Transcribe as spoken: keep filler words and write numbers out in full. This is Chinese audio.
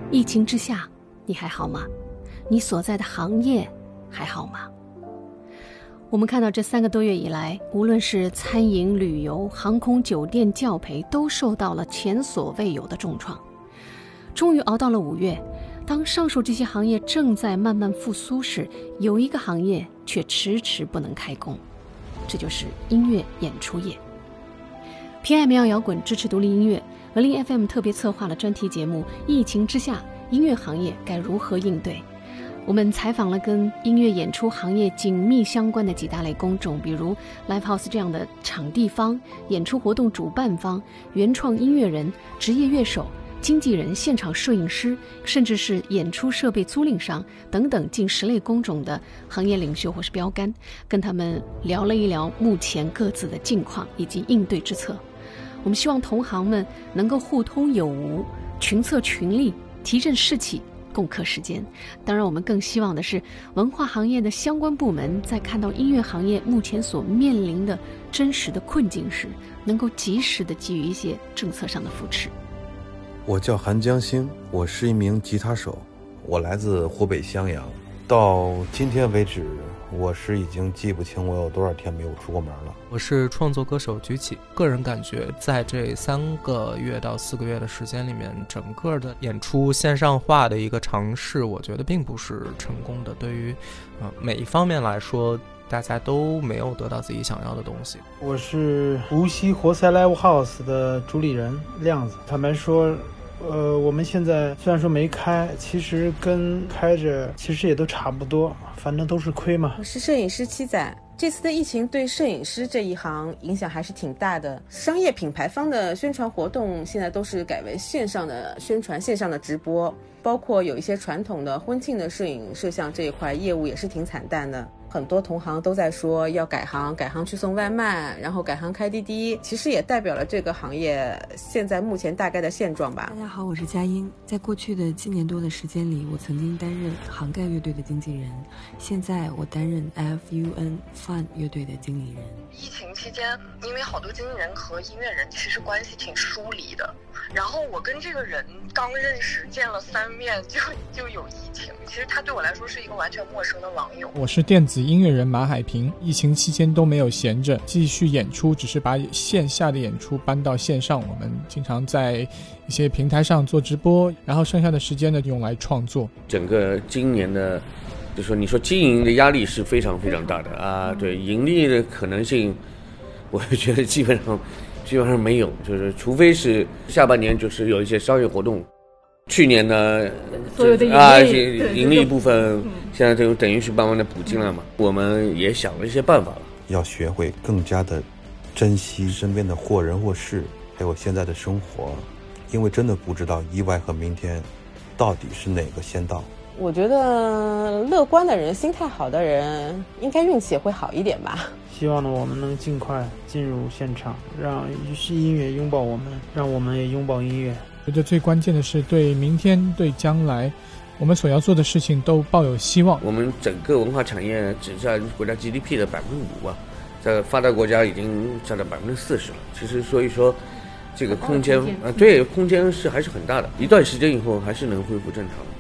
疫情之下，你还好吗？你所在的行业还好吗？我们看到这三个多月以来，无论是餐饮、旅游、航空、酒店、教培，都受到了前所未有的重创。终于熬到了五月，当上述这些行业正在慢慢复苏时，有一个行业却迟迟不能开工，这就是音乐演出业。偏爱民谣摇滚，支持独立音乐，文林 F M 特别策划了专题节目《疫情之下，音乐行业该如何应对》。我们采访了跟音乐演出行业紧密相关的几大类公众，比如 Live House 这样的场地方、演出活动主办方、原创音乐人、职业乐手、经纪人、现场摄影师，甚至是演出设备租赁商等等近十类工种的行业领袖或是标杆，跟他们聊了一聊目前各自的境况以及应对之策。我们希望同行们能够互通有无，群策群力，提振士气，共克时艰。当然我们更希望的是，文化行业的相关部门在看到音乐行业目前所面临的真实的困境时，能够及时的给予一些政策上的扶持。 我叫韩江兴，我是一名吉他手，我来自湖北襄阳。到今天为止，我是已经记不清我有多少天没有出过门了。 我是创作歌手举起，个人感觉在这三个月到四个月的时间里面，整个的演出线上化的一个尝试，我觉得并不是成功的。对于呃每一方面来说，大家都没有得到自己想要的东西。 我是无锡活塞 Live House 的主理人亮子。坦白说，呃，我们现在虽然说没开，其实跟开着其实也都差不多，反正都是亏嘛。 我是摄影师七仔。这次的疫情对摄影师这一行影响还是挺大的，商业品牌方的宣传活动现在都是改为线上的宣传、线上的直播，包括有一些传统的婚庆的摄影摄像这一块业务也是挺惨淡的。很多同行都在说要改行，改行去送外卖，然后改行开滴滴，其实也代表了这个行业现在目前大概的现状吧。 大家好，我是佳音。在过去的七年多的时间里，我曾经担任杭盖乐队的经纪人，现在我担任 F U N Fun 乐队的经理人。 疫情期间，因为好多经纪人和音乐人其实关系挺疏离的，然后我跟这个人刚认识见了三面就就有疫情，其实他对我来说是一个完全陌生的网友。 我是电子音乐人马海平，疫情期间都没有闲着，继续演出，只是把线下的演出搬到线上。我们经常在一些平台上做直播，然后剩下的时间呢用来创作。 整个今年的就说你说经营的压力是非常非常大的啊，对盈利的可能性我觉得基本上基本上没有，就是除非是下半年就是有一些商业活动。去年呢， 所有的盈利、 啊、盈利部分现在就等于是慢慢的补进来嘛。我们也想了一些办法了， 要学会更加的珍惜身边的或人或事，还有现在的生活，因为真的不知道意外和明天到底是哪个先到。 我觉得乐观的人、心态好的人，应该运气也会好一点吧。 希望呢，我们能尽快进入现场，让音乐拥抱我们，让我们也拥抱音乐。 我觉得最关键的是对明天、对将来，我们所要做的事情都抱有希望。 我们整个文化产业只占国家 G D P 的百分之五吧，在发达国家已经占到百分之四十了。其实所以说，这个空间啊，对空间是还是很大的，一段时间以后还是能恢复正常的。